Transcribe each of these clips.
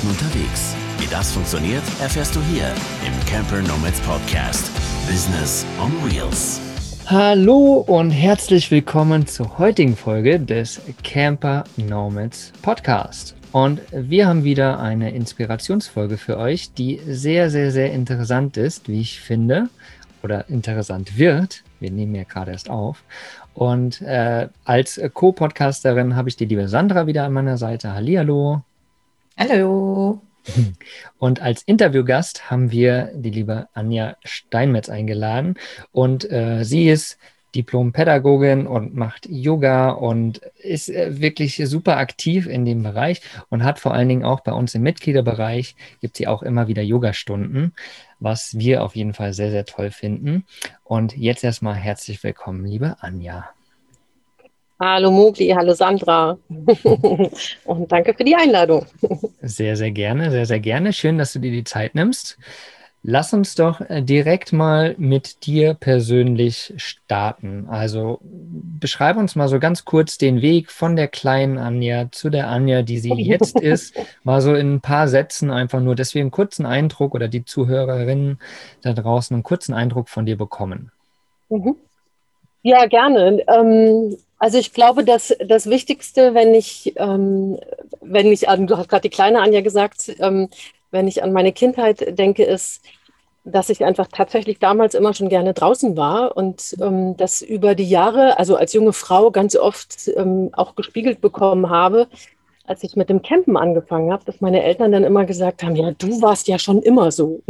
Zeiten unterwegs. Wie das funktioniert, erfährst du hier im Camper Nomads Podcast. Business on Wheels. Hallo und herzlich willkommen zur heutigen Folge des Camper Nomads Podcast. Und wir haben wieder eine Inspirationsfolge für euch, die sehr, sehr, sehr interessant ist, wie ich finde, oder interessant wird. Wir nehmen ja gerade erst auf. Und als Co-Podcasterin habe ich die liebe Sandra wieder an meiner Seite. Hallihallo. Hallo. Und als Interviewgast haben wir die liebe Anja Steinmetz eingeladen. Und sie ist Diplom-Pädagogin und macht Yoga und ist wirklich super aktiv in dem Bereich und hat vor allen Dingen auch bei uns im Mitgliederbereich, gibt sie auch immer wieder Yogastunden, was wir auf jeden Fall sehr, sehr toll finden. Und jetzt erstmal herzlich willkommen, liebe Anja. Hallo Mugli, hallo Sandra. Und danke für die Einladung. Sehr, sehr gerne, sehr, sehr gerne. Schön, dass du dir die Zeit nimmst. Lass uns doch direkt mal mit dir persönlich starten. Also beschreib uns mal so ganz kurz den Weg von der kleinen Anja zu der Anja, die sie jetzt ist. Mal so in ein paar Sätzen einfach nur, dass wir einen kurzen Eindruck oder die Zuhörerinnen da draußen einen kurzen Eindruck von dir bekommen. Ja, gerne. Also ich glaube, dass das Wichtigste, wenn ich du hast gerade die kleine Anja gesagt, wenn ich an meine Kindheit denke, ist, dass ich einfach tatsächlich damals immer schon gerne draußen war und das über die Jahre, also als junge Frau ganz oft auch gespiegelt bekommen habe, als ich mit dem Campen angefangen habe, dass meine Eltern dann immer gesagt haben, ja, du warst ja schon immer so.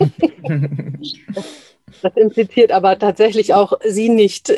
Das impliziert aber tatsächlich auch sie nicht.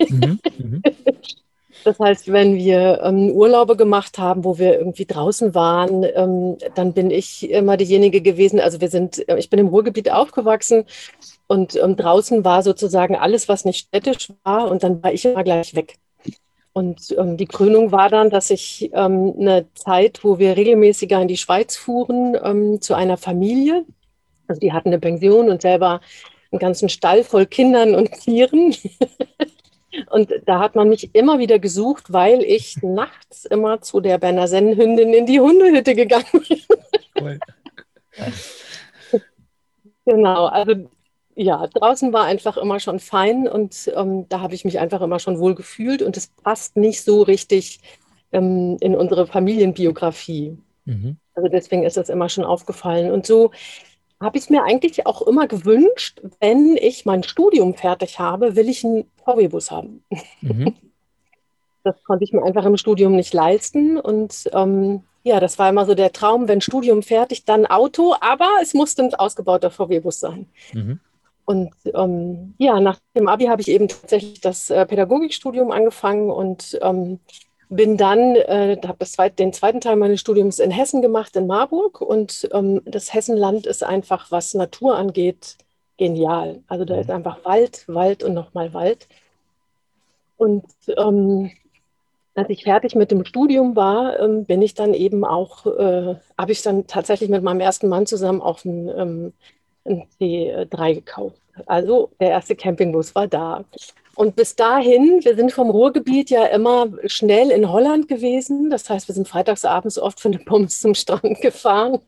Das heißt, wenn wir Urlaube gemacht haben, wo wir irgendwie draußen waren, dann bin ich immer diejenige gewesen. Also ich bin im Ruhrgebiet aufgewachsen und draußen war sozusagen alles, was nicht städtisch war, und dann war ich immer gleich weg. Und die Krönung war dann, dass ich eine Zeit, wo wir regelmäßiger in die Schweiz fuhren, zu einer Familie. Also die hatten eine Pension und selber einen ganzen Stall voll Kindern und Tieren. Und da hat man mich immer wieder gesucht, weil ich nachts immer zu der Berner Sennenhündin in die Hundehütte gegangen bin. Cool. Genau, also ja, draußen war einfach immer schon fein und da habe ich mich einfach immer schon wohl gefühlt, und es passt nicht so richtig in unsere Familienbiografie. Also deswegen ist das immer schon aufgefallen. Und so habe ich es mir eigentlich auch immer gewünscht, wenn ich mein Studium fertig habe, will ich einen VW-Bus haben. Das konnte ich mir einfach im Studium nicht leisten. Und ja, das war immer so der Traum, wenn Studium fertig, dann Auto, aber es musste ein ausgebauter VW-Bus sein. Und ja, nach dem Abi habe ich eben tatsächlich das Pädagogikstudium angefangen und bin dann, habe den zweiten Teil meines Studiums in Hessen gemacht, in Marburg. Und das Hessenland ist einfach, was Natur angeht, genial. Also da ist einfach Wald, Wald und nochmal Wald. Und als ich fertig mit dem Studium war, bin ich dann eben auch, habe ich dann tatsächlich mit meinem ersten Mann zusammen auch einen C3 gekauft. Also der erste Campingbus war da. Und bis dahin, wir sind vom Ruhrgebiet ja immer schnell in Holland gewesen. Das heißt, wir sind freitagsabends oft für eine Pommes zum Strand gefahren.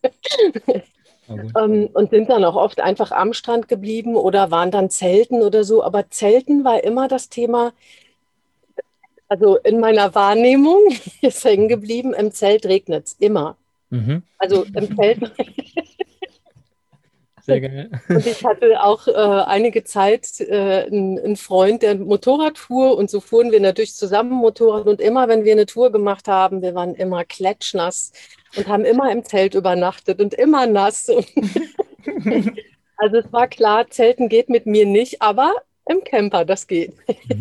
Und sind dann auch oft einfach am Strand geblieben oder waren dann zelten oder so. Aber Zelten war immer das Thema, also in meiner Wahrnehmung ist hängen geblieben, im Zelt regnet es immer. Also im Zelt. Sehr geil. Und ich hatte auch einige Zeit einen Freund, der Motorrad fuhr, und so fuhren wir natürlich zusammen Motorrad, und immer, wenn wir eine Tour gemacht haben, wir waren immer klatschnass und haben immer im Zelt übernachtet und immer nass. Also es war klar, Zelten geht mit mir nicht, aber im Camper, das geht.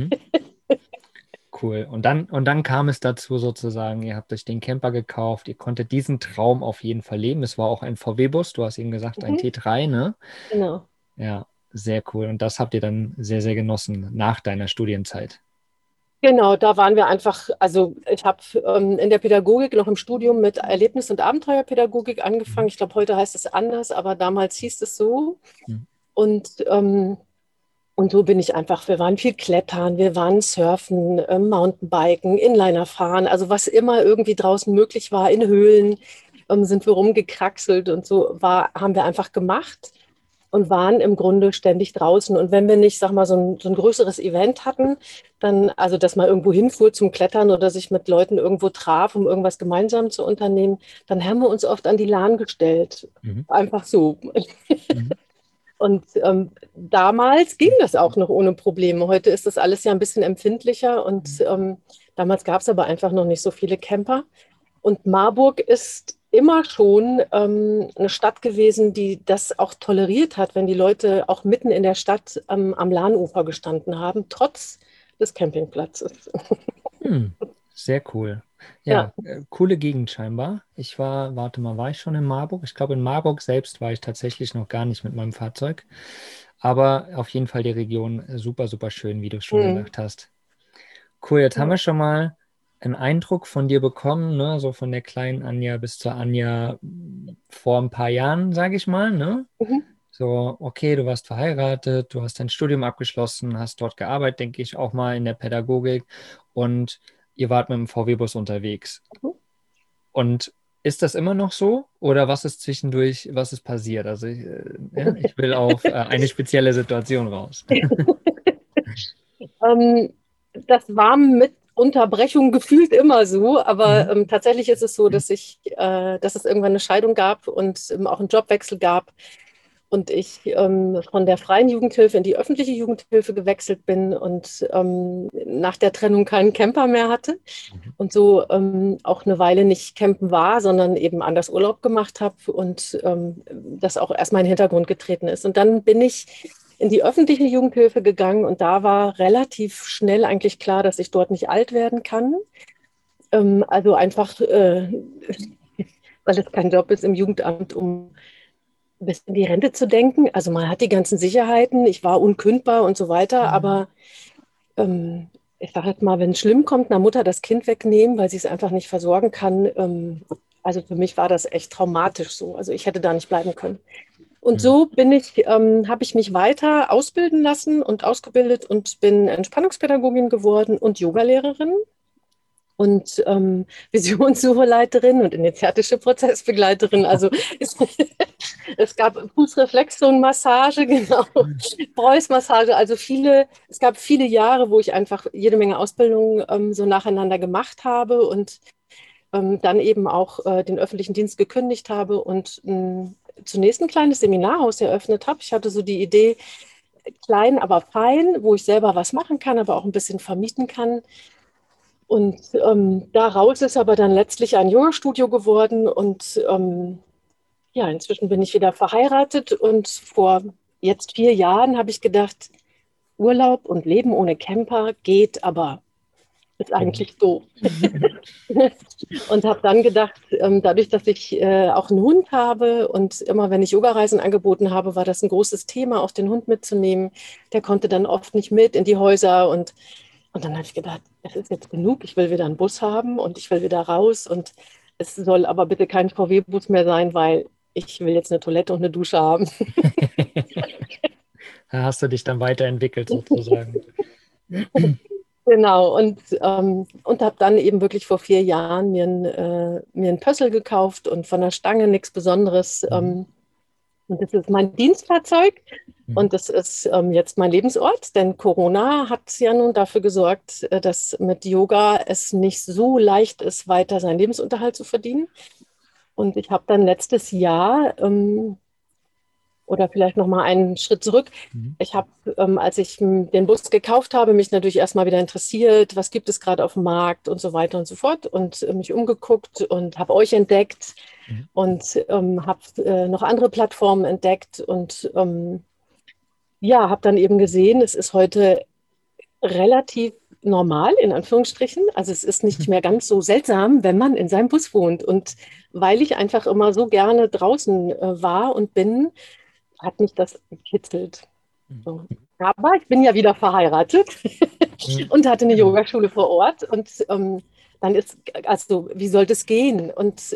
Cool. Und dann kam es dazu sozusagen, ihr habt euch den Camper gekauft, ihr konntet diesen Traum auf jeden Fall leben. Es war auch ein VW-Bus, du hast eben gesagt, ein T3, ne? Genau. Ja, sehr cool. Und das habt ihr dann sehr, sehr genossen nach deiner Studienzeit. Genau, da waren wir einfach, also ich habe in der Pädagogik noch im Studium mit Erlebnis- und Abenteuerpädagogik angefangen. Ich glaube, heute heißt es anders, aber damals hieß es so. Und so bin ich einfach, wir waren viel klettern, wir waren surfen, Mountainbiken, Inliner fahren, also was immer irgendwie draußen möglich war, in Höhlen. sind wir rumgekraxelt und so haben wir einfach gemacht und waren im Grunde ständig draußen. Und wenn wir nicht, sag mal, so ein größeres Event hatten, dann, also dass man irgendwo hinfuhr zum Klettern oder sich mit Leuten irgendwo traf, um irgendwas gemeinsam zu unternehmen, dann haben wir uns oft an die Lahn gestellt. Einfach so. Und damals ging das auch noch ohne Probleme. Heute ist das alles ja ein bisschen empfindlicher und damals gab es aber einfach noch nicht so viele Camper. Und Marburg ist immer schon eine Stadt gewesen, die das auch toleriert hat, wenn die Leute auch mitten in der Stadt am Lahnufer gestanden haben, trotz des Campingplatzes. Sehr cool. Ja, coole Gegend scheinbar. War ich schon in Marburg? Ich glaube, in Marburg selbst war ich tatsächlich noch gar nicht mit meinem Fahrzeug. Aber auf jeden Fall die Region super, super schön, wie du schon gesagt hast. Cool, jetzt haben wir schon mal einen Eindruck von dir bekommen, ne? So von der kleinen Anja bis zur Anja vor ein paar Jahren, sage ich mal, ne? So, okay, du warst verheiratet, du hast dein Studium abgeschlossen, hast dort gearbeitet, denke ich, auch mal in der Pädagogik und ihr wart mit dem VW-Bus unterwegs. Und ist das immer noch so? Oder was ist passiert? Also ich will auf eine spezielle Situation raus. Das war mit Unterbrechung gefühlt immer so, aber tatsächlich ist es so, dass es irgendwann eine Scheidung gab und auch einen Jobwechsel gab und ich von der freien Jugendhilfe in die öffentliche Jugendhilfe gewechselt bin und nach der Trennung keinen Camper mehr hatte und so auch eine Weile nicht campen war, sondern eben anders Urlaub gemacht habe und das auch erstmal in den Hintergrund getreten ist. Und dann bin ich in die öffentliche Jugendhilfe gegangen und da war relativ schnell eigentlich klar, dass ich dort nicht alt werden kann. Also einfach, weil es kein Job ist im Jugendamt, um bis in die Rente zu denken. Also man hat die ganzen Sicherheiten, ich war unkündbar und so weiter, aber ich sage jetzt mal, wenn es schlimm kommt, einer Mutter das Kind wegnehmen, weil sie es einfach nicht versorgen kann, also für mich war das echt traumatisch so. Also ich hätte da nicht bleiben können. Und so habe ich mich weiter ausbilden lassen und ausgebildet und bin Entspannungspädagogin geworden und Yogalehrerin und Visionssucheleiterin und initiatische Prozessbegleiterin. Also es gab Fußreflexzonenmassage, genau, Preuß-Massage, also es gab viele Jahre, wo ich einfach jede Menge Ausbildungen so nacheinander gemacht habe und dann eben auch den öffentlichen Dienst gekündigt habe und zunächst ein kleines Seminarhaus eröffnet habe. Ich hatte so die Idee, klein, aber fein, wo ich selber was machen kann, aber auch ein bisschen vermieten kann. Und daraus ist aber dann letztlich ein Yoga-Studio geworden. Und ja, inzwischen bin ich wieder verheiratet. Und vor jetzt 4 Jahren habe ich gedacht, Urlaub und Leben ohne Camper geht, aber ist eigentlich doof. Und habe dann gedacht, dadurch, dass ich auch einen Hund habe und immer, wenn ich Yogareisen angeboten habe, war das ein großes Thema, auch den Hund mitzunehmen. Der konnte dann oft nicht mit in die Häuser. Und dann habe ich gedacht, es ist jetzt genug, ich will wieder einen Bus haben und ich will wieder raus. Und es soll aber bitte kein VW-Bus mehr sein, weil ich will jetzt eine Toilette und eine Dusche haben. Da hast du dich dann weiterentwickelt sozusagen. Genau, und habe dann eben wirklich vor 4 Jahren mir einen Pössl gekauft und von der Stange nichts Besonderes. Und das ist mein Dienstfahrzeug und das ist jetzt mein Lebensort, denn Corona hat ja nun dafür gesorgt, dass mit Yoga es nicht so leicht ist, weiter seinen Lebensunterhalt zu verdienen. Und ich habe dann letztes Jahr oder vielleicht noch mal einen Schritt zurück. Ich habe, als ich den Bus gekauft habe, mich natürlich erstmal wieder interessiert, was gibt es gerade auf dem Markt und so weiter und so fort und mich umgeguckt und habe euch entdeckt und habe noch andere Plattformen entdeckt und ja, habe dann eben gesehen, es ist heute relativ normal, in Anführungsstrichen. Also es ist nicht mehr ganz so seltsam, wenn man in seinem Bus wohnt. Und weil ich einfach immer so gerne draußen war und bin, hat mich das gekitzelt. So. Aber ich bin ja wieder verheiratet und hatte eine Yogaschule vor Ort. Und dann ist, also wie sollte es gehen? Und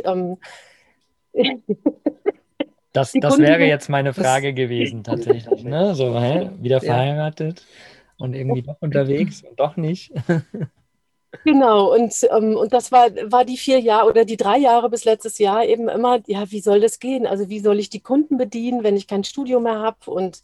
das wäre jetzt meine Frage gewesen, tatsächlich. Ne? So, wieder verheiratet und irgendwie doch unterwegs und doch nicht. Genau, und das war die 4 Jahre oder die 3 Jahre bis letztes Jahr eben immer, ja, wie soll das gehen? Also wie soll ich die Kunden bedienen, wenn ich kein Studio mehr habe? Und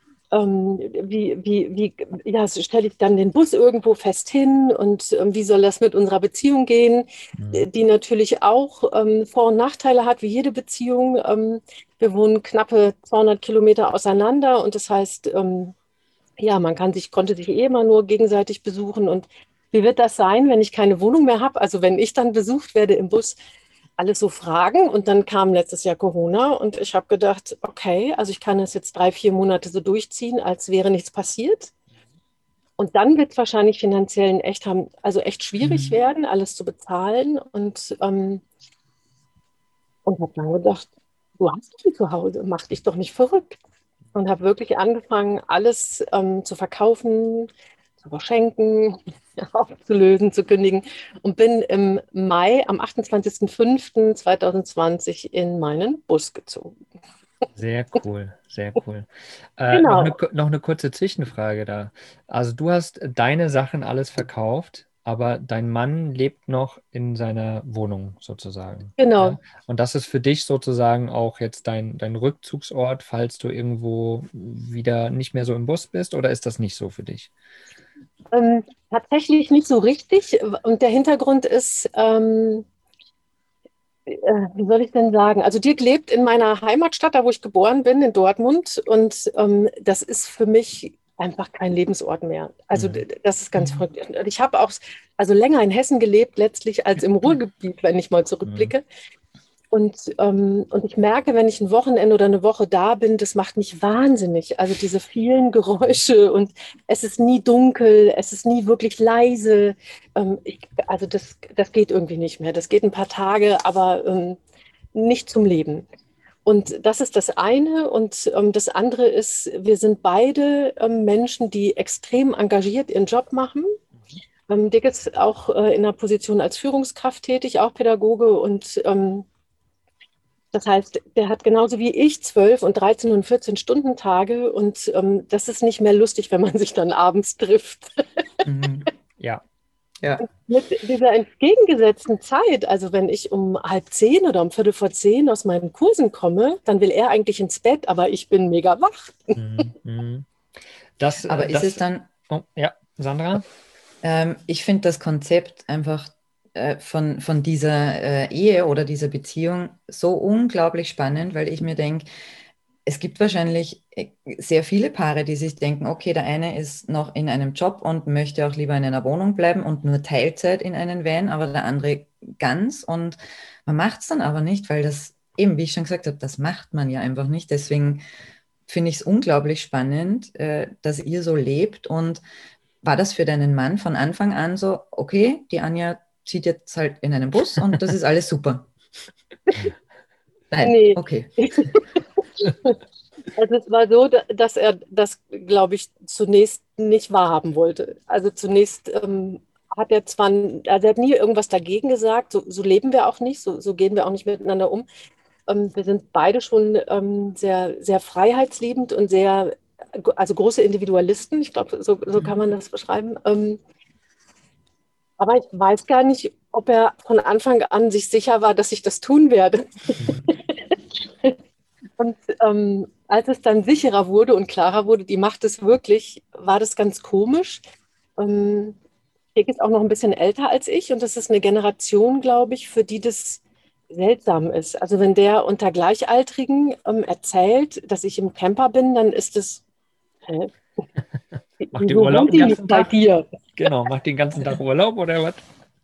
ja, so stelle ich dann den Bus irgendwo fest hin und wie soll das mit unserer Beziehung gehen, Mhm. die natürlich auch Vor- und Nachteile hat, wie jede Beziehung. Wir wohnen knappe 200 Kilometer auseinander und das heißt, ja, konnte sich eh immer nur gegenseitig besuchen. Und wie wird das sein, wenn ich keine Wohnung mehr habe? Also wenn ich dann besucht werde im Bus, alles so Fragen. Und dann kam letztes Jahr Corona und ich habe gedacht, okay, also ich kann das jetzt 3, 4 Monate so durchziehen, als wäre nichts passiert. Und dann wird es wahrscheinlich finanziell also echt schwierig Mhm. werden, alles zu bezahlen. Und habe dann gedacht, du hast doch ein Zuhause, mach dich doch nicht verrückt. Und habe wirklich angefangen, alles zu verkaufen, zu verschenken, aufzulösen, zu kündigen. Und bin im Mai, am 28.05.2020 in meinen Bus gezogen. Sehr cool, sehr cool. Genau, Noch eine kurze Zwischenfrage da. Also du hast deine Sachen alles verkauft, aber dein Mann lebt noch in seiner Wohnung sozusagen. Ja? genau. Und das ist für dich sozusagen auch jetzt dein Rückzugsort, falls du irgendwo wieder nicht mehr so im Bus bist, oder ist das nicht so für dich? Tatsächlich nicht so richtig. Und der Hintergrund ist, wie soll ich denn sagen? Also Dirk lebt in meiner Heimatstadt, da wo ich geboren bin, in Dortmund. Und das ist für mich einfach kein Lebensort mehr. Also Mhm. das ist ganz verrückt. Und ich habe auch also länger in Hessen gelebt letztlich als im Ruhrgebiet, wenn ich mal Mhm. zurückblicke. Und ich merke, wenn ich ein Wochenende oder eine Woche da bin, das macht mich wahnsinnig. Also diese vielen Geräusche und es ist nie dunkel, es ist nie wirklich leise. Also das geht irgendwie nicht mehr. Das geht ein paar Tage, aber nicht zum Leben. Und das ist das eine. Und das andere ist, wir sind beide Menschen, die extrem engagiert ihren Job machen. Dirk ist auch in einer Position als Führungskraft tätig, auch Pädagoge und das heißt, der hat genauso wie ich 12 und 13 und 14 Stunden Tage und das ist nicht mehr lustig, wenn man sich dann abends trifft. Mhm. Ja, Ja. Mit dieser entgegengesetzten Zeit, also wenn ich um halb 10 oder um Viertel vor 10 aus meinen Kursen komme, dann will er eigentlich ins Bett, aber ich bin mega wach. mhm. Mhm. Das, Aber ist es dann, oh, ja, Sandra? ich finde das Konzept einfach von dieser Ehe oder dieser Beziehung so unglaublich spannend, weil ich mir denke, es gibt wahrscheinlich sehr viele Paare, die sich denken, okay, der eine ist noch in einem Job und möchte auch lieber in einer Wohnung bleiben und nur Teilzeit in einen Van, aber der andere ganz. Und man macht es dann aber nicht, weil das eben, wie ich schon gesagt habe, das macht man ja einfach nicht. Deswegen finde ich es unglaublich spannend, dass ihr so lebt. Und war das für deinen Mann von Anfang an so, okay, die Anja zieht jetzt halt in einen Bus und das ist alles super? Nein, Nee. okay. Also es war so, dass er das, glaube ich, zunächst nicht wahrhaben wollte. Also zunächst hat er zwar, also er hat nie irgendwas dagegen gesagt, so leben wir auch nicht, so gehen wir auch nicht miteinander um. Wir sind beide schon sehr, sehr freiheitsliebend und sehr, also große Individualisten. Ich glaube, so kann man das beschreiben. Aber ich weiß gar nicht, ob er von Anfang an sich sicher war, dass ich das tun werde. Und als es dann sicherer wurde und klarer wurde, die macht es wirklich, war das ganz komisch. Ähm, Dick ist auch noch ein bisschen älter als ich und das ist eine Generation, glaube ich, für die das seltsam ist. Also wenn der unter Gleichaltrigen erzählt, dass ich im Camper bin, dann ist es, hä? Macht ihr Wieso Urlaub wohnt den die nicht ganzen bei Tag? dir? Genau, macht den ganzen Tag Urlaub oder was?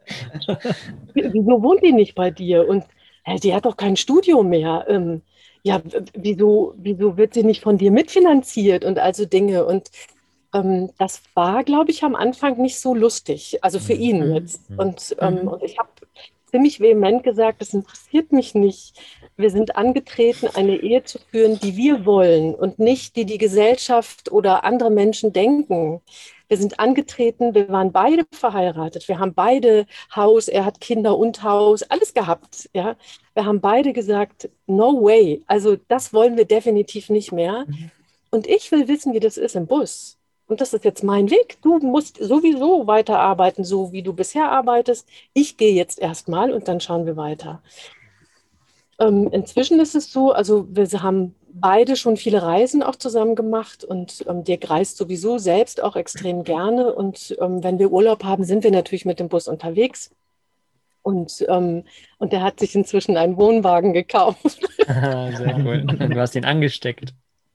Wieso wohnt die nicht bei dir? Und die hat doch kein Studio mehr. Ja, wieso wird sie nicht von dir mitfinanziert und also Dinge? Und das war, glaube ich, am Anfang nicht so lustig, also für Mhm. ihn Mhm. jetzt. Mhm. Und ich habe ziemlich vehement gesagt, das interessiert mich nicht. Wir sind angetreten, eine Ehe zu führen, die wir wollen und nicht die die Gesellschaft oder andere Menschen denken. Wir sind angetreten, wir waren beide verheiratet, wir haben beide Haus, er hat Kinder und Haus, alles gehabt. Ja? Wir haben beide gesagt, no way, also das wollen wir definitiv nicht mehr. Mhm. Und ich will wissen, wie das ist im Bus. und das ist jetzt mein Weg. Du musst sowieso weiterarbeiten, so wie du bisher arbeitest. Ich gehe jetzt erstmal und dann schauen wir weiter. Inzwischen ist es so, also wir haben beide schon viele Reisen auch zusammen gemacht und Dirk reist sowieso selbst auch extrem gerne. Und wenn wir Urlaub haben, sind wir natürlich mit dem Bus unterwegs. Und der hat sich inzwischen einen Wohnwagen gekauft. Sehr cool. Du hast ihn angesteckt.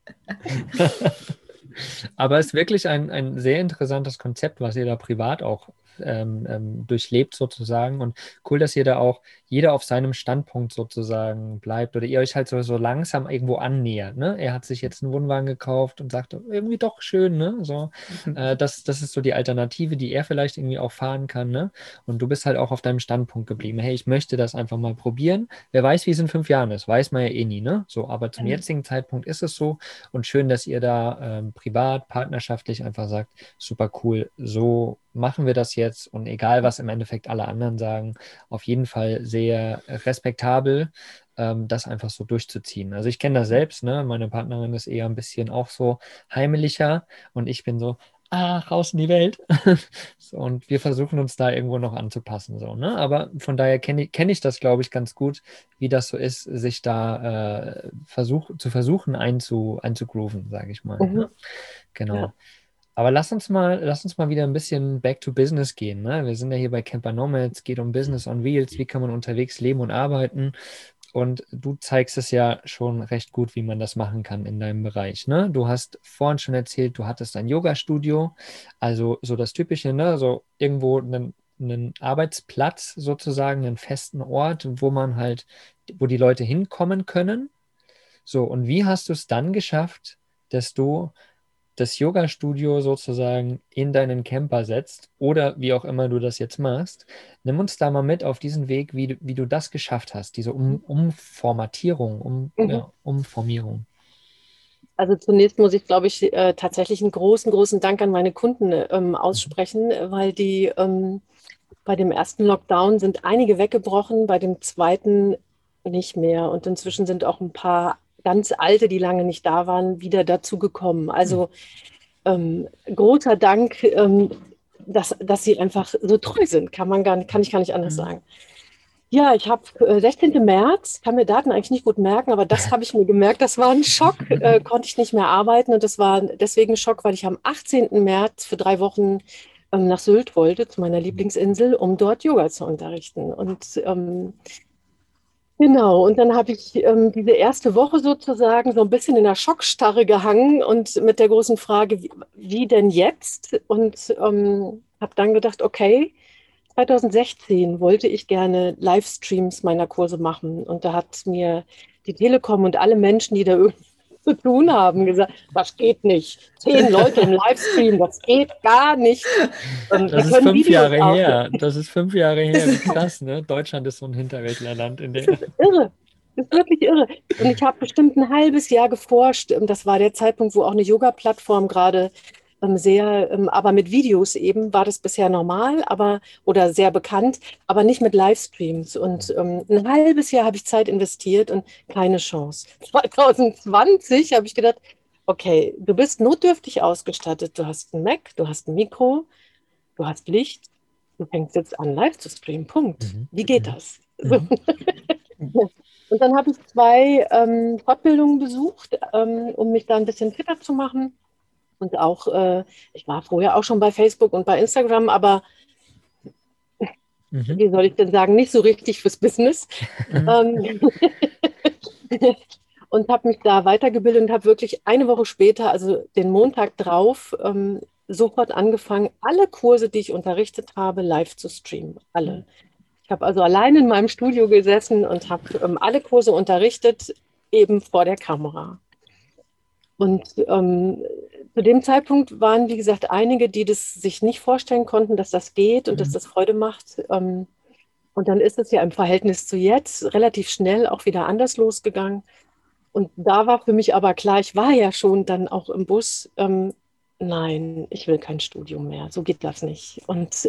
Aber es ist wirklich ein sehr interessantes Konzept, was ihr da privat auch durchlebt sozusagen. Und cool, dass ihr da auch jeder auf seinem Standpunkt sozusagen bleibt oder ihr euch halt so langsam irgendwo annähert. Ne? Er hat sich jetzt einen Wohnwagen gekauft und sagt, irgendwie doch schön, ne? So, das ist so die Alternative, die er vielleicht irgendwie auch fahren kann. Ne? Und du bist halt auch auf deinem Standpunkt geblieben. Hey, ich möchte das einfach mal probieren. Wer weiß, wie es in 5 Jahren ist, weiß man ja eh nie. Ne? So, aber zum jetzigen Zeitpunkt ist es so. Und schön, dass ihr da privat, partnerschaftlich einfach sagt, super cool, so machen wir das jetzt und egal, was im Endeffekt alle anderen sagen, auf jeden Fall sehr respektabel, das einfach so durchzuziehen. Also ich kenne das selbst, ne? Meine Partnerin ist eher ein bisschen auch so heimlicher und ich bin so, raus in die Welt. So, und wir versuchen uns da irgendwo noch anzupassen. So, ne? Aber von daher kenn ich das, glaube ich, ganz gut, wie das so ist, sich da versuchen einzugrooven, sage ich mal. Ne? Genau. Ja. Aber lass uns mal wieder ein bisschen back to business gehen. Ne? Wir sind ja hier bei Camper Nomads, geht um Business on Wheels, wie kann man unterwegs leben und arbeiten. Und du zeigst es ja schon recht gut, wie man das machen kann in deinem Bereich. Ne? Du hast vorhin schon erzählt, du hattest ein Yoga-Studio, also so das Typische, ne? So irgendwo einen Arbeitsplatz sozusagen, einen festen Ort, wo die Leute hinkommen können. So, und wie hast du es dann geschafft, dass du das Yoga-Studio sozusagen in deinen Camper setzt oder wie auch immer du das jetzt machst? Nimm uns da mal mit auf diesen Weg, wie du das geschafft hast, diese Umformatierung, Umformierung. Also zunächst muss ich, glaube ich, tatsächlich einen großen Dank an meine Kunden aussprechen, weil die bei dem ersten Lockdown sind einige weggebrochen, bei dem zweiten nicht mehr. Und inzwischen sind auch ein paar ganz alte, die lange nicht da waren, wieder dazugekommen. Also großer Dank, dass sie einfach so treu sind, kann ich gar nicht anders sagen. Ja, ich habe 16. März, kann mir Daten eigentlich nicht gut merken, aber das habe ich mir gemerkt, das war ein Schock, konnte ich nicht mehr arbeiten und das war deswegen ein Schock, weil ich am 18. März für 3 Wochen nach Sylt wollte, zu meiner Lieblingsinsel, um dort Yoga zu unterrichten. Und genau, und dann habe ich diese erste Woche sozusagen so ein bisschen in der Schockstarre gehangen und mit der großen Frage, wie denn jetzt? Und habe dann gedacht, okay, 2016 wollte ich gerne Livestreams meiner Kurse machen. Und da hat mir die Telekom und alle Menschen, die da irgendwie zu tun haben, gesagt, das geht nicht. 10 Leute im Livestream, das geht gar nicht. Das ist 5 Jahre her. Das ist 5 Jahre her. Wie krass, ne? Deutschland ist so ein Hinterwäldlerland. Das ist irre. Das ist wirklich irre. Und ich habe bestimmt ein halbes Jahr geforscht. Das war der Zeitpunkt, wo auch eine Yoga-Plattform gerade aber mit Videos eben war das bisher normal, oder sehr bekannt, aber nicht mit Livestreams. Und ein halbes Jahr habe ich Zeit investiert und keine Chance. 2020 habe ich gedacht, okay, du bist notdürftig ausgestattet. Du hast einen Mac, du hast ein Mikro, du hast Licht. Du fängst jetzt an, live zu streamen. Punkt. Wie geht das? So. Und dann habe ich 2 Fortbildungen besucht, um mich da ein bisschen fitter zu machen. Und auch, ich war vorher auch schon bei Facebook und bei Instagram, aber wie soll ich denn sagen, nicht so richtig fürs Business. Und habe mich da weitergebildet und habe wirklich eine Woche später, also den Montag drauf, sofort angefangen, alle Kurse, die ich unterrichtet habe, live zu streamen. Alle. Ich habe also allein in meinem Studio gesessen und habe alle Kurse unterrichtet, eben vor der Kamera. Und zu dem Zeitpunkt waren, wie gesagt, einige, die das sich nicht vorstellen konnten, dass das geht und dass das Freude macht. Und dann ist es ja im Verhältnis zu jetzt relativ schnell auch wieder anders losgegangen. Und da war für mich aber klar, ich war ja schon dann auch im Bus, nein, ich will kein Studium mehr, so geht das nicht. Und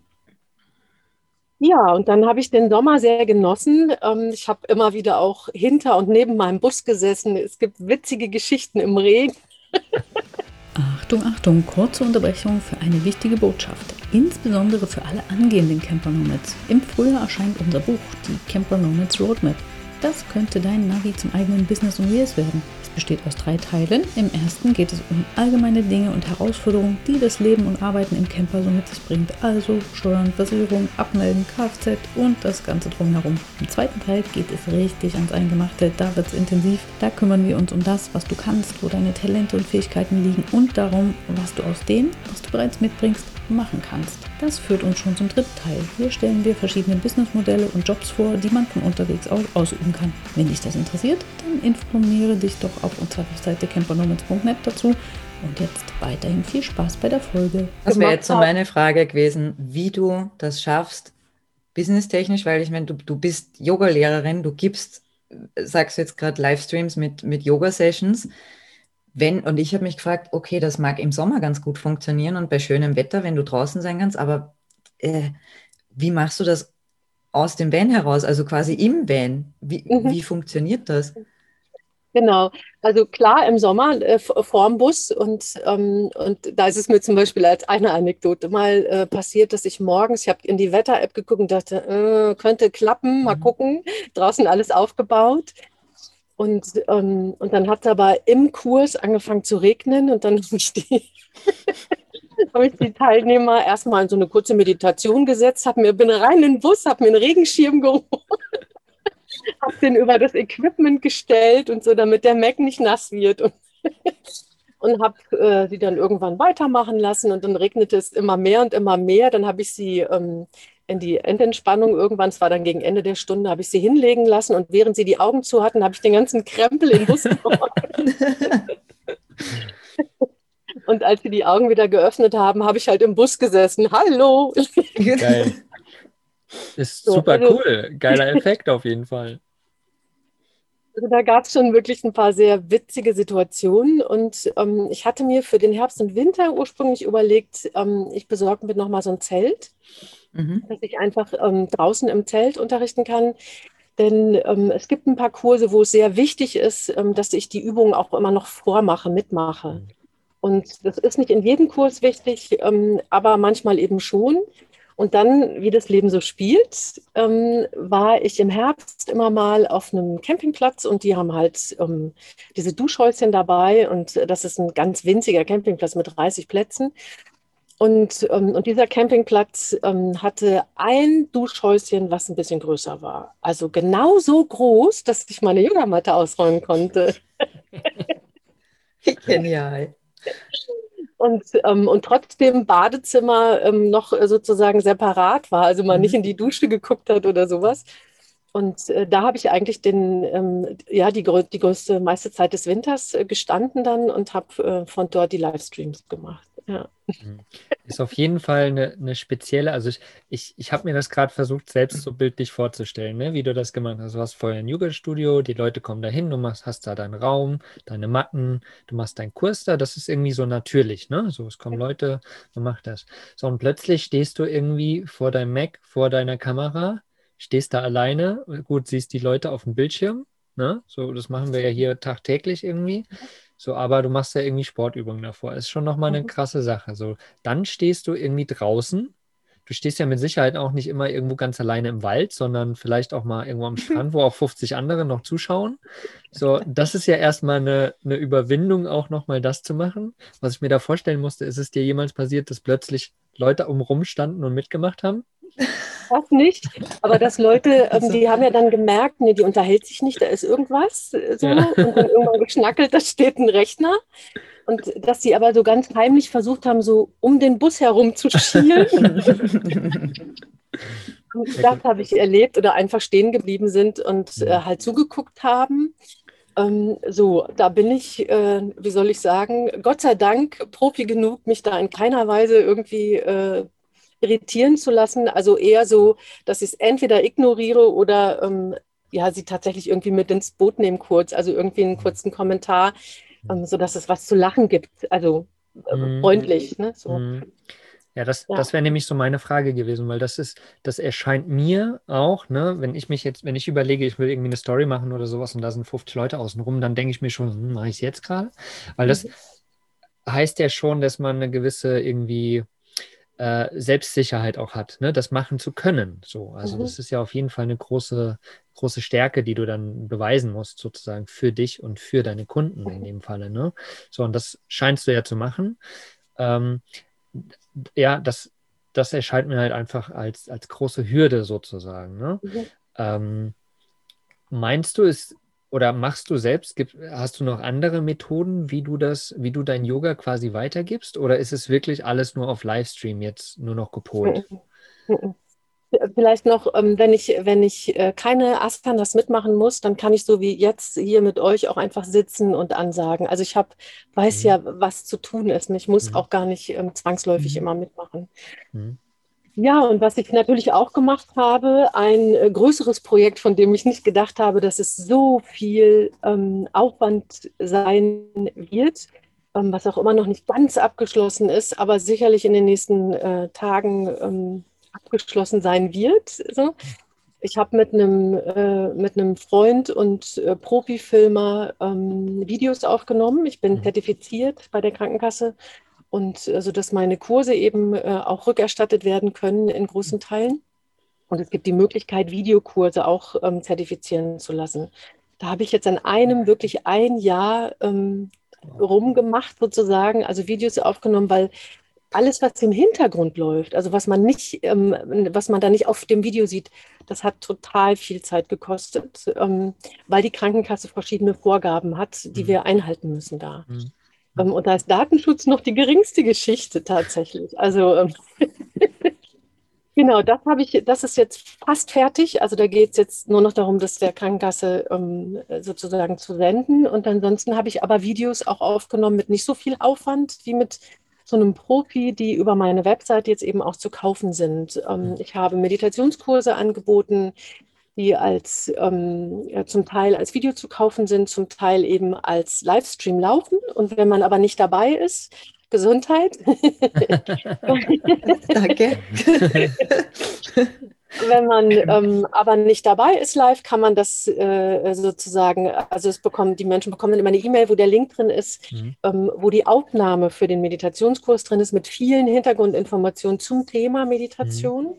ja, und dann habe ich den Sommer sehr genossen. Ich habe immer wieder auch hinter und neben meinem Bus gesessen. Es gibt witzige Geschichten im Regen. Achtung, Achtung, kurze Unterbrechung für eine wichtige Botschaft. Insbesondere für alle angehenden Camper Nomads. Im Frühjahr erscheint unser Buch, die Camper Nomads Roadmap. Das könnte dein Navi zum eigenen Business und Reels werden. Es besteht aus 3 Teilen. Im ersten geht es um allgemeine Dinge und Herausforderungen, die das Leben und Arbeiten im Camper so mit sich bringt. Also Steuern, Versicherung, Abmelden, Kfz und das Ganze drumherum. Im zweiten Teil geht es richtig ans Eingemachte. Da wird es intensiv. Da kümmern wir uns um das, was du kannst, wo deine Talente und Fähigkeiten liegen und darum, was du aus dem, was du bereits mitbringst, machen kannst. Das führt uns schon zum dritten Teil. Hier stellen wir verschiedene Businessmodelle und Jobs vor, die man von unterwegs aus ausüben kann. Wenn dich das interessiert, dann informiere dich doch auf unserer Webseite campernomads.net dazu. Und jetzt weiterhin viel Spaß bei der Folge. Das wäre jetzt so meine Frage gewesen, wie du das schaffst, businesstechnisch, weil ich meine, du bist Yoga-Lehrerin, du gibst, sagst du jetzt gerade, Livestreams mit Yoga-Sessions. Und ich habe mich gefragt, okay, das mag im Sommer ganz gut funktionieren und bei schönem Wetter, wenn du draußen sein kannst, aber wie machst du das aus dem Van heraus, also quasi im Van? Wie funktioniert das? Genau, also klar im Sommer vorm Bus und da ist es mir zum Beispiel als eine Anekdote mal passiert, dass ich morgens, ich habe in die Wetter-App geguckt und dachte, könnte klappen, mal gucken, draußen alles aufgebaut. Und dann hat es aber im Kurs angefangen zu regnen und dann habe ich die Teilnehmer erstmal in so eine kurze Meditation gesetzt, bin rein in den Bus, habe mir einen Regenschirm geholt, habe den über das Equipment gestellt und so, damit der Mac nicht nass wird und habe sie dann irgendwann weitermachen lassen und dann regnete es immer mehr und immer mehr. Dann habe ich sie in die Endentspannung irgendwann, es war dann gegen Ende der Stunde, habe ich sie hinlegen lassen und während sie die Augen zu hatten, habe ich den ganzen Krempel in den Bus geworfen. Und als sie die Augen wieder geöffnet haben, habe ich halt im Bus gesessen. Hallo! Geil. Ist So, super also, cool. Geiler Effekt auf jeden Fall. Also da gab es schon wirklich ein paar sehr witzige Situationen und ich hatte mir für den Herbst und Winter ursprünglich überlegt, ich besorge mir nochmal so ein Zelt, dass ich einfach draußen im Zelt unterrichten kann. Denn es gibt ein paar Kurse, wo es sehr wichtig ist, dass ich die Übungen auch immer noch mitmache. Und das ist nicht in jedem Kurs wichtig, aber manchmal eben schon. Und dann, wie das Leben so spielt, war ich im Herbst immer mal auf einem Campingplatz und die haben halt diese Duschhäuschen dabei und das ist ein ganz winziger Campingplatz mit 30 Plätzen. Und dieser Campingplatz hatte ein Duschhäuschen, was ein bisschen größer war. Also genau so groß, dass ich meine Yogamatte ausräumen konnte. Genial. Und trotzdem Badezimmer noch sozusagen separat war, also man nicht in die Dusche geguckt hat oder sowas. Und da habe ich eigentlich die größte meiste Zeit des Winters gestanden dann und habe von dort die Livestreams gemacht. Ja. Ist auf jeden Fall eine spezielle, also ich habe mir das gerade versucht, selbst so bildlich vorzustellen, ne, wie du das gemacht hast. Du hast vorher ein Yoga-Studio, die Leute kommen da hin, hast da deinen Raum, deine Matten, du machst deinen Kurs da, das ist irgendwie so natürlich, ne? So, es kommen Leute, man macht das. So, und plötzlich stehst du irgendwie vor deinem Mac, vor deiner Kamera, stehst da alleine, gut, siehst die Leute auf dem Bildschirm, ne? So, das machen wir ja hier tagtäglich irgendwie. So, aber du machst ja irgendwie Sportübungen davor. Ist schon nochmal eine krasse Sache. So, dann stehst du irgendwie draußen. Du stehst ja mit Sicherheit auch nicht immer irgendwo ganz alleine im Wald, sondern vielleicht auch mal irgendwo am Strand, wo auch 50 andere noch zuschauen. So, das ist ja erstmal eine Überwindung, auch nochmal das zu machen. Was ich mir da vorstellen musste, ist es dir jemals passiert, dass plötzlich Leute umrum standen und mitgemacht haben? Das nicht, aber dass Leute, die haben ja dann gemerkt, nee, die unterhält sich nicht, da ist irgendwas so Ja. und dann irgendwann geschnackelt, da steht ein Rechner und dass sie aber so ganz heimlich versucht haben, so um den Bus herum zu schielen. Und das habe ich erlebt oder einfach stehen geblieben sind und halt zugeguckt haben. So, da bin ich, wie soll ich sagen, Gott sei Dank Profi genug, mich da in keiner Weise irgendwie irritieren zu lassen. Also eher so, dass ich es entweder ignoriere oder sie tatsächlich irgendwie mit ins Boot nehmen kurz, also irgendwie einen kurzen Kommentar, sodass es was zu lachen gibt. Also freundlich, ne? So. Ja, das wäre nämlich so meine Frage gewesen, weil das erscheint mir auch, ne, wenn ich überlege, ich will irgendwie eine Story machen oder sowas und da sind 50 Leute außenrum, dann denke ich mir schon, mache ich es jetzt gerade? Weil das heißt ja schon, dass man eine gewisse irgendwie Selbstsicherheit auch hat, ne? Das machen zu können. So. Also das ist ja auf jeden Fall eine große, große Stärke, die du dann beweisen musst, sozusagen für dich und für deine Kunden in dem Falle. Ne? So, und das scheinst du ja zu machen. Ähm, ja, das erscheint mir halt einfach als große Hürde sozusagen. Ne? Ähm, Meinst du es oder machst du selbst, hast du noch andere Methoden, wie du dein Yoga quasi weitergibst? Oder ist es wirklich alles nur auf Livestream jetzt nur noch gepolt? Vielleicht noch, wenn ich keine Asanas mitmachen muss, dann kann ich so wie jetzt hier mit euch auch einfach sitzen und ansagen. Also weiß Mhm. ja, was zu tun ist. Und ich muss Mhm. auch gar nicht zwangsläufig immer mitmachen. Mhm. Ja, und was ich natürlich auch gemacht habe, ein größeres Projekt, von dem ich nicht gedacht habe, dass es so viel Aufwand sein wird, was auch immer noch nicht ganz abgeschlossen ist, aber sicherlich in den nächsten Tagen abgeschlossen sein wird. So. Ich habe mit einem Freund und Profifilmer Videos aufgenommen. Ich bin zertifiziert bei der Krankenkasse und dass meine Kurse eben auch rückerstattet werden können in großen Teilen. Und es gibt die Möglichkeit, Videokurse auch zertifizieren zu lassen. Da habe ich jetzt an einem wirklich ein Jahr rumgemacht sozusagen, also Videos aufgenommen, weil alles, was im Hintergrund läuft, also was man da nicht auf dem Video sieht, das hat total viel Zeit gekostet, weil die Krankenkasse verschiedene Vorgaben hat, die wir einhalten müssen da. Mhm. Und da ist Datenschutz noch die geringste Geschichte tatsächlich. Also genau, das ist jetzt fast fertig. Also da geht es jetzt nur noch darum, das der Krankenkasse sozusagen zu senden. Und ansonsten habe ich aber Videos auch aufgenommen mit nicht so viel Aufwand wie mit so einem Profi, die über meine Website jetzt eben auch zu kaufen sind. Ich habe Meditationskurse angeboten, die zum Teil als Video zu kaufen sind, zum Teil eben als Livestream laufen. Und wenn man aber nicht dabei ist, Gesundheit. Danke. Wenn man aber nicht dabei ist live, kann man das sozusagen, also die Menschen bekommen dann immer eine E-Mail, wo der Link drin ist, wo die Aufnahme für den Meditationskurs drin ist, mit vielen Hintergrundinformationen zum Thema Meditation.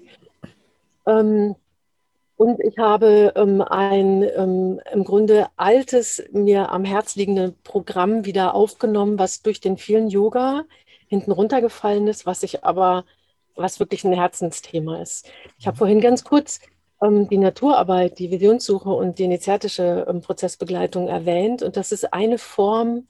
Und ich habe ein im Grunde altes, mir am Herz liegende Programm wieder aufgenommen, was durch den vielen Yoga hinten runtergefallen ist, was wirklich ein Herzensthema ist. Ich habe vorhin ganz kurz die Naturarbeit, die Visionssuche und die initiatische Prozessbegleitung erwähnt. Und das ist eine Form,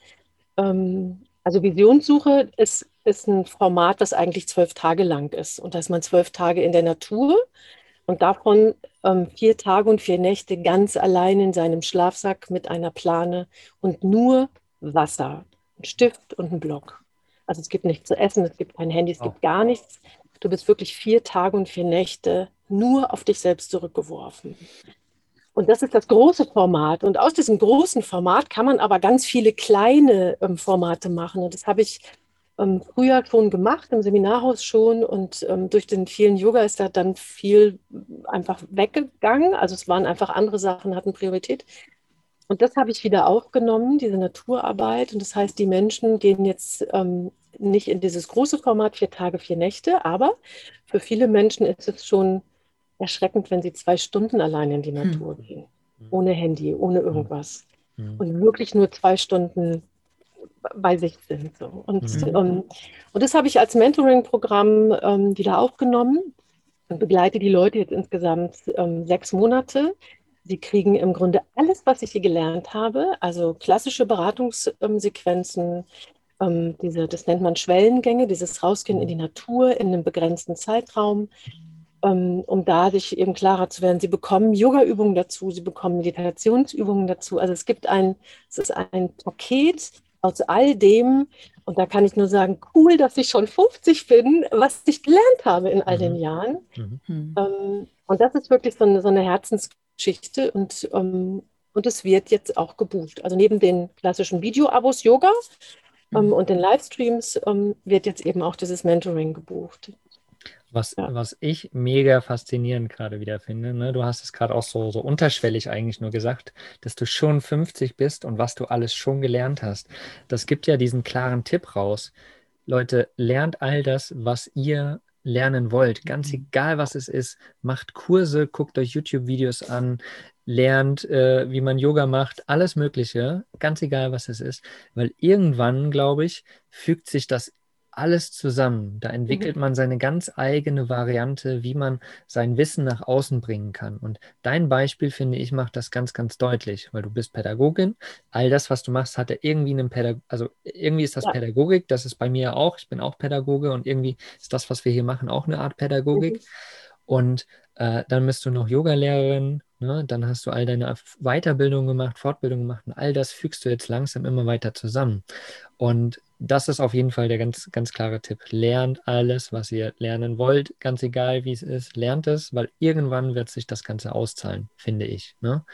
also Visionssuche ist ein Format, das eigentlich 12 Tage lang ist. Und da ist man 12 Tage in der Natur und davon 4 Tage und 4 Nächte ganz allein in seinem Schlafsack mit einer Plane und nur Wasser, ein Stift und ein Block. Also es gibt nichts zu essen, es gibt kein Handy, es gibt gar nichts. Du bist wirklich 4 Tage und 4 Nächte nur auf dich selbst zurückgeworfen. Und das ist das große Format. Und aus diesem großen Format kann man aber ganz viele kleine Formate machen. Und das habe ich früher schon gemacht, im Seminarhaus schon. Und durch den vielen Yoga ist da dann viel einfach weggegangen. Also es waren einfach andere Sachen, hatten Priorität. Und das habe ich wieder aufgenommen, diese Naturarbeit. Und das heißt, die Menschen gehen jetzt nicht in dieses große Format 4 Tage, 4 Nächte. Aber für viele Menschen ist es schon erschreckend, wenn sie 2 Stunden allein in die Natur gehen. Ohne Handy, ohne irgendwas. Und wirklich nur 2 Stunden bei sich sind. So. Und das habe ich als Mentoring-Programm wieder aufgenommen und begleite die Leute jetzt insgesamt 6 Monate. Sie kriegen im Grunde alles, was ich hier gelernt habe, also klassische Beratungssequenzen, das nennt man Schwellengänge, dieses Rausgehen in die Natur in einem begrenzten Zeitraum, um da sich eben klarer zu werden. Sie bekommen Yoga-Übungen dazu, sie bekommen Meditationsübungen dazu. Also es ist ein Paket aus all dem, und da kann ich nur sagen, cool, dass ich schon 50 bin, was ich gelernt habe in all den Jahren. Und das ist wirklich so eine Herzensgeschichte und es wird jetzt auch gebucht. Also neben den klassischen Video-Abos Yoga und den Livestreams wird jetzt eben auch dieses Mentoring gebucht. Was ich mega faszinierend gerade wieder finde, ne? Du hast es gerade auch so unterschwellig eigentlich nur gesagt, dass du schon 50 bist und was du alles schon gelernt hast. Das gibt ja diesen klaren Tipp raus. Leute, lernt all das, was ihr lernen wollt. Ganz egal, was es ist. Macht Kurse, guckt euch YouTube-Videos an, lernt, wie man Yoga macht, alles Mögliche. Ganz egal, was es ist. Weil irgendwann, glaube ich, fügt sich das alles zusammen. Da entwickelt man seine ganz eigene Variante, wie man sein Wissen nach außen bringen kann. Und dein Beispiel, finde ich, macht das ganz, ganz deutlich, weil du bist Pädagogin. All das, was du machst, hat ja irgendwie einen also irgendwie ist das Ja. Pädagogik, das ist bei mir auch. Ich bin auch Pädagoge und irgendwie ist das, was wir hier machen, auch eine Art Pädagogik. Und dann bist du noch Yogalehrerin, ne? Dann hast du all deine Weiterbildung gemacht, Fortbildung gemacht und all das fügst du jetzt langsam immer weiter zusammen. Und das ist auf jeden Fall der ganz, ganz klare Tipp. Lernt alles, was ihr lernen wollt, ganz egal, wie es ist, lernt es, weil irgendwann wird sich das Ganze auszahlen, finde ich. Ne?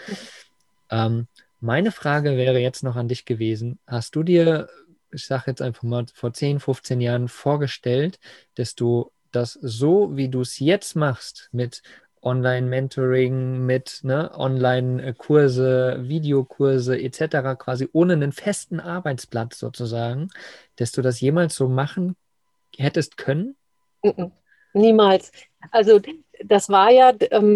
Meine Frage wäre jetzt noch an dich gewesen. Hast du dir, ich sage jetzt einfach mal, vor 10, 15 Jahren vorgestellt, dass du das so, wie du es jetzt machst, mit Online-Mentoring, mit Online-Kurse, Videokurse etc., quasi ohne einen festen Arbeitsplatz sozusagen, dass du das jemals so machen hättest können? Niemals. Also das war ja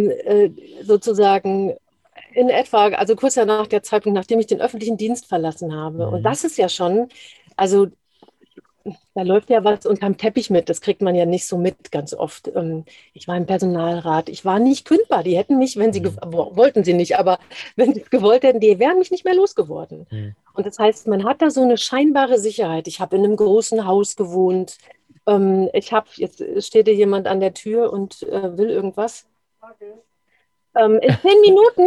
sozusagen in etwa, also kurz nach der Zeitpunkt, nachdem ich den öffentlichen Dienst verlassen habe. Und das ist ja schon, also da läuft ja was unterm Teppich mit, das kriegt man ja nicht so mit ganz oft. Ich war im Personalrat, ich war nicht kündbar. Die hätten mich, wenn sie, wollten sie nicht, aber wenn sie es gewollt hätten, die wären mich nicht mehr losgeworden. Und das heißt, man hat da so eine scheinbare Sicherheit. Ich habe in einem großen Haus gewohnt. Jetzt steht hier jemand an der Tür und will irgendwas. In 10 Minuten?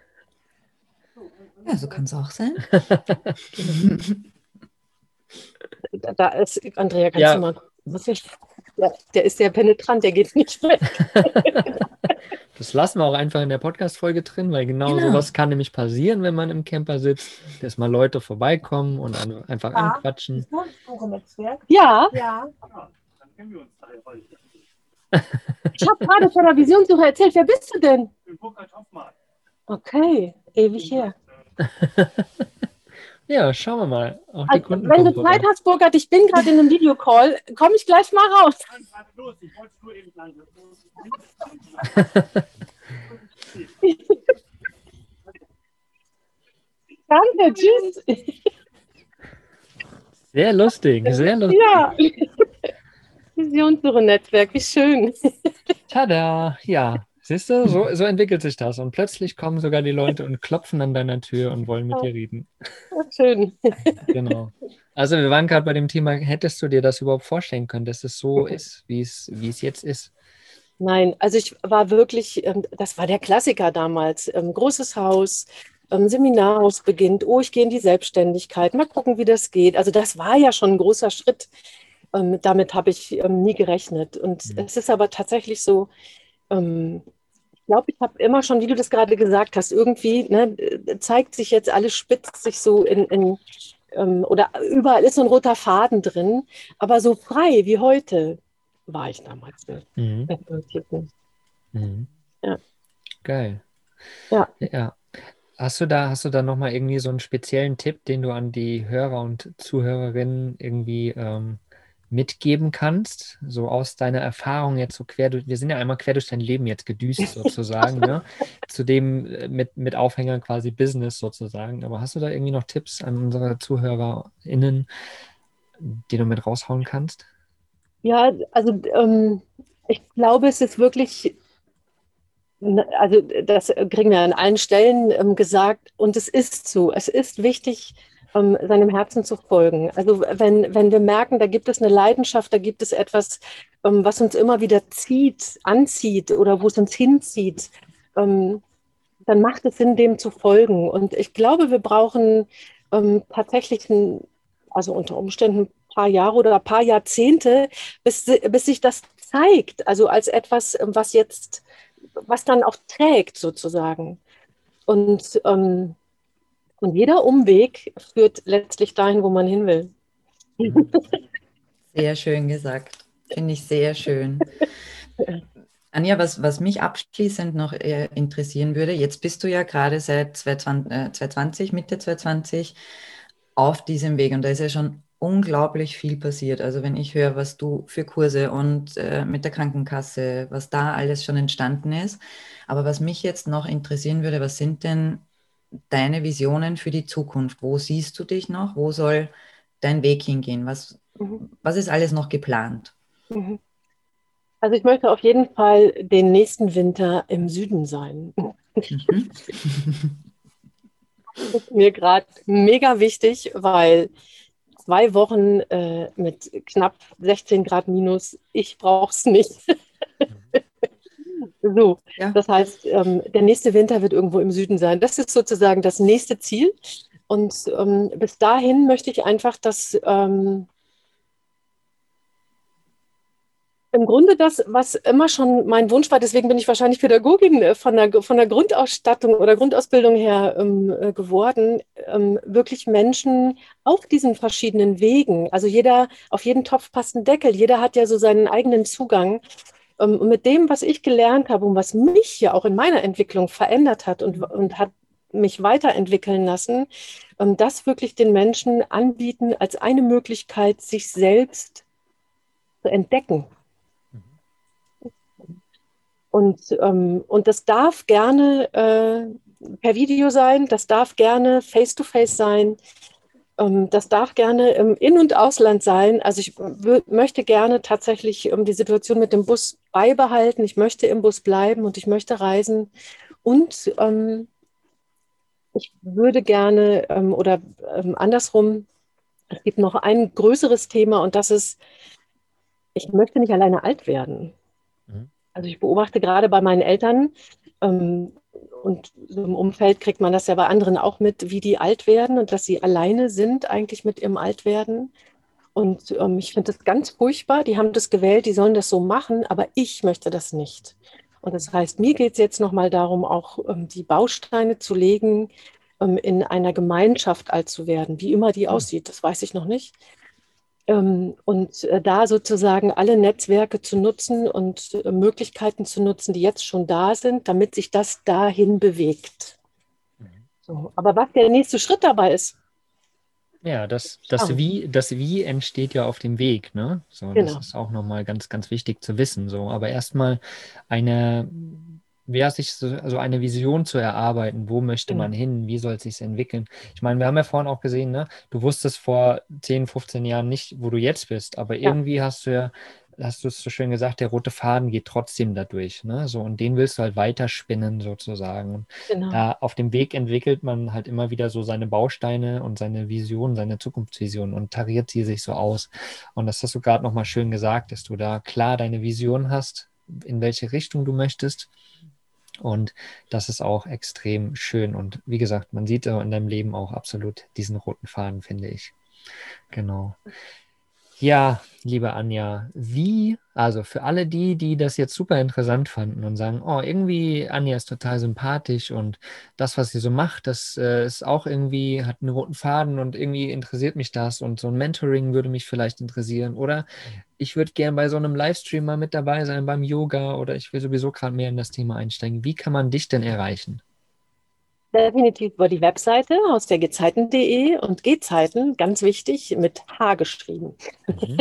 Ja, so kann es auch sein. Da ist Andrea, kannst du mal gucken? Ja, der ist sehr penetrant, der geht nicht weg. Das lassen wir auch einfach in der Podcast-Folge drin, weil genau sowas kann nämlich passieren, wenn man im Camper sitzt, dass mal Leute vorbeikommen und einfach anquatschen. Ja. Ja. Dann kennen wir uns heute. Ich habe gerade von der Visionssuche erzählt. Wer bist du denn? Ich bin Burkhard Hoffmann. Okay, ewig her. Ja, schauen wir mal. Auch die Also, Kunden wenn du kommen Zeit vorbei. hast, Burkhard, ich bin gerade in einem Videocall, komme ich gleich mal raus. Los, ich wollte nur eben sagen. Danke, tschüss. Sehr lustig, sehr lustig. Ja. Visionssuche-Netzwerk, wie schön. Tada, ja. Siehst du, so entwickelt sich das. Und plötzlich kommen sogar die Leute und klopfen an deiner Tür und wollen mit dir reden. Schön. Genau. Also wir waren gerade bei dem Thema, hättest du dir das überhaupt vorstellen können, dass es so ist, wie es jetzt ist? Nein, also ich war wirklich, das war der Klassiker damals. Großes Haus, Seminarhaus beginnt, ich gehe in die Selbstständigkeit, mal gucken, wie das geht. Also das war ja schon ein großer Schritt. Damit habe ich nie gerechnet. Und es ist aber tatsächlich so, ich glaube, ich habe immer schon, wie du das gerade gesagt hast, irgendwie zeigt sich jetzt, alles spitzt sich so oder überall ist so ein roter Faden drin, aber so frei wie heute war ich damals nicht. Ja. Geil. Ja. Ja. Hast du da nochmal irgendwie so einen speziellen Tipp, den du an die Hörer und Zuhörerinnen irgendwie mitgeben kannst? So aus deiner Erfahrung jetzt so wir sind ja einmal quer durch dein Leben jetzt gedüst sozusagen, ne? Zudem mit Aufhängern quasi Business sozusagen. Aber hast du da irgendwie noch Tipps an unsere ZuhörerInnen, die du mit raushauen kannst? Ja, also ich glaube, es ist wirklich, also das kriegen wir an allen Stellen gesagt und es ist so, es ist wichtig, seinem Herzen zu folgen. Also wenn wir merken, da gibt es eine Leidenschaft, da gibt es etwas, was uns immer wieder anzieht oder wo es uns hinzieht, dann macht es Sinn, dem zu folgen. Und ich glaube, wir brauchen tatsächlich also unter Umständen ein paar Jahre oder ein paar Jahrzehnte, bis sich das zeigt, also als etwas, was dann auch trägt sozusagen. Und jeder Umweg führt letztlich dahin, wo man hin will. Sehr schön gesagt. Finde ich sehr schön. Anja, was mich abschließend noch interessieren würde, jetzt bist du ja gerade seit 2020, Mitte 2020 auf diesem Weg und da ist ja schon unglaublich viel passiert. Also wenn ich höre, was du für Kurse und mit der Krankenkasse, was da alles schon entstanden ist. Aber was mich jetzt noch interessieren würde, was sind denn deine Visionen für die Zukunft? Wo siehst du dich noch? Wo soll dein Weg hingehen? Mhm. Was ist alles noch geplant? Mhm. Also ich möchte auf jeden Fall den nächsten Winter im Süden sein. Mhm. Das ist mir gerade mega wichtig, weil 2 Wochen mit knapp 16 Grad minus, ich brauche es nicht. So, Ja. das heißt, der nächste Winter wird irgendwo im Süden sein. Das ist sozusagen das nächste Ziel. Und bis dahin möchte ich einfach, dass im Grunde das, was immer schon mein Wunsch war, deswegen bin ich wahrscheinlich Pädagogin von der Grundausstattung oder Grundausbildung her geworden, wirklich Menschen auf diesen verschiedenen Wegen, also jeder, auf jeden Topf passt ein Deckel, jeder hat ja so seinen eigenen Zugang. Und mit dem, was ich gelernt habe und was mich ja auch in meiner Entwicklung verändert hat und hat mich weiterentwickeln lassen, das wirklich den Menschen anbieten als eine Möglichkeit, sich selbst zu entdecken. Und das darf gerne per Video sein, das darf gerne face-to-face sein, das darf gerne im In- und Ausland sein. Also ich möchte gerne tatsächlich die Situation mit dem Bus beibehalten. Ich möchte im Bus bleiben und ich möchte reisen. Und ich würde gerne oder andersrum, es gibt noch ein größeres Thema und das ist, ich möchte nicht alleine alt werden. Mhm. Also ich beobachte gerade bei meinen Eltern ähm, und so im Umfeld kriegt man das ja bei anderen auch mit, wie die alt werden und dass sie alleine sind eigentlich mit ihrem Altwerden. Und ich finde das ganz furchtbar. Die haben das gewählt, die sollen das so machen, aber ich möchte das nicht. Und das heißt, mir geht es jetzt nochmal darum, auch die Bausteine zu legen, in einer Gemeinschaft alt zu werden. Wie immer die aussieht, das weiß ich noch nicht. Und da sozusagen alle Netzwerke zu nutzen und Möglichkeiten zu nutzen, die jetzt schon da sind, damit sich das dahin bewegt. So, aber was der nächste Schritt dabei ist, Ja, das Wie entsteht ja auf dem Weg, ne? So, das genau. ist auch nochmal ganz, ganz wichtig zu wissen. So, aber erstmal eine, sich so eine Vision zu erarbeiten, wo möchte man Genau. hin, wie soll es sich entwickeln? Ich meine, wir haben ja vorhin auch gesehen, ne? Du wusstest vor 10, 15 Jahren nicht, wo du jetzt bist, aber Ja, irgendwie hast du es so schön gesagt, der rote Faden geht trotzdem dadurch, ne? So, und den willst du halt weiterspinnen sozusagen. genau. Da auf dem Weg entwickelt man halt immer wieder so seine Bausteine und seine Vision, seine Zukunftsvision und tariert sie sich so aus. Und das hast du gerade nochmal schön gesagt, dass du da klar deine Vision hast, in welche Richtung du möchtest. Und das ist auch extrem schön. Und wie gesagt, man sieht in deinem Leben auch absolut diesen roten Faden, finde ich. Genau. Ja, liebe Anja, also für alle die das jetzt super interessant fanden und sagen, oh, irgendwie Anja ist total sympathisch und das, was sie so macht, das ist auch irgendwie, hat einen roten Faden und irgendwie interessiert mich das und so ein Mentoring würde mich vielleicht interessieren oder ich würde gern bei so einem Livestream mal mit dabei sein beim Yoga oder ich will sowieso gerade mehr in das Thema einsteigen. Wie kann man dich denn erreichen? Definitiv über die Webseite hausdergezeiten.de und Gezeiten, ganz wichtig, mit H geschrieben. Mhm.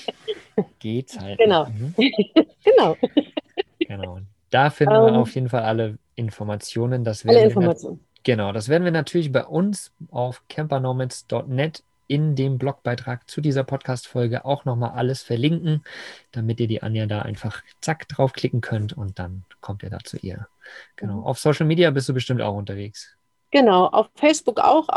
Gezeiten. Genau. Mhm. Genau. Genau. Da finden wir auf Ähm, jeden Fall alle Informationen. alle Informationen. Genau, das werden wir natürlich bei uns auf campernomads.net in dem Blogbeitrag zu dieser Podcast-Folge auch nochmal alles verlinken, damit ihr die Anja da einfach zack draufklicken könnt und dann kommt ihr da zu ihr. Genau. Mhm. Auf Social Media bist du bestimmt auch unterwegs. Genau, auf Facebook auch,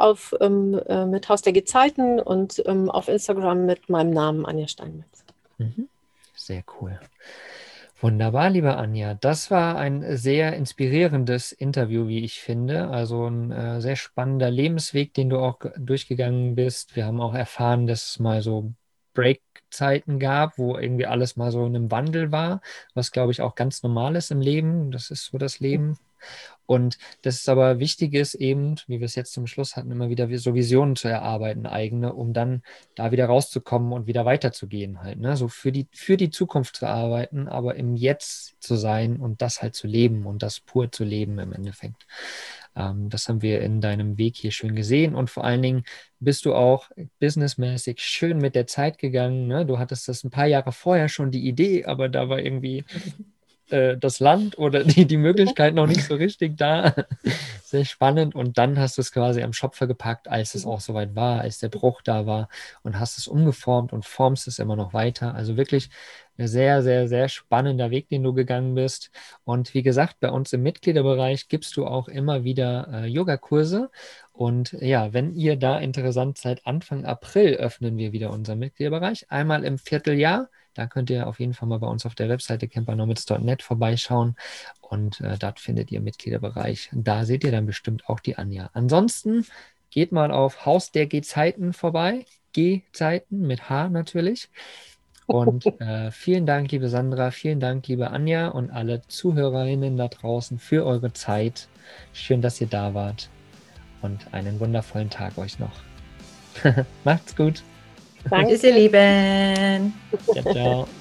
mit Haus der Gezeiten und auf Instagram mit meinem Namen Anja Steinmetz. Mhm. Sehr cool. Wunderbar, liebe Anja. Das war ein sehr inspirierendes Interview, wie ich finde. Also ein sehr spannender Lebensweg, den du auch durchgegangen bist. Wir haben auch erfahren, dass mal so Breakzeiten gab, wo irgendwie alles mal so in einem Wandel war, was, glaube ich, auch ganz normal ist im Leben. Das ist so das Leben. Und das ist aber wichtig ist eben, wie wir es jetzt zum Schluss hatten, immer wieder so Visionen zu erarbeiten, eigene, um dann da wieder rauszukommen und wieder weiterzugehen halt, ne? So für die Zukunft zu arbeiten, aber im Jetzt zu sein und das halt zu leben und das pur zu leben im Endeffekt. Das haben wir in deinem Weg hier schön gesehen und vor allen Dingen bist du auch businessmäßig schön mit der Zeit gegangen, ne? Du hattest das ein paar Jahre vorher schon die Idee, aber da war irgendwie das Land oder die Möglichkeit noch nicht so richtig da. Sehr spannend. Und dann hast du es quasi am Schopfer gepackt, als es auch soweit war, als der Bruch da war und hast es umgeformt und formst es immer noch weiter. Also wirklich ein sehr, sehr, sehr spannender Weg, den du gegangen bist. Und wie gesagt, bei uns im Mitgliederbereich gibst du auch immer wieder Yogakurse. Und ja, wenn ihr da interessant seid, Anfang April öffnen wir wieder unseren Mitgliederbereich. Einmal im Vierteljahr. Da könnt ihr auf jeden Fall mal bei uns auf der Webseite campernomads.net vorbeischauen und dort findet ihr Mitgliederbereich. Da seht ihr dann bestimmt auch die Anja. Ansonsten geht mal auf Haus der Gezeiten vorbei. Gezeiten mit H natürlich. Und vielen Dank, liebe Sandra, vielen Dank, liebe Anja und alle Zuhörerinnen da draußen für eure Zeit. Schön, dass ihr da wart und einen wundervollen Tag euch noch. Macht's gut. Danke. Tschüss, ihr Lieben. Ciao, ciao.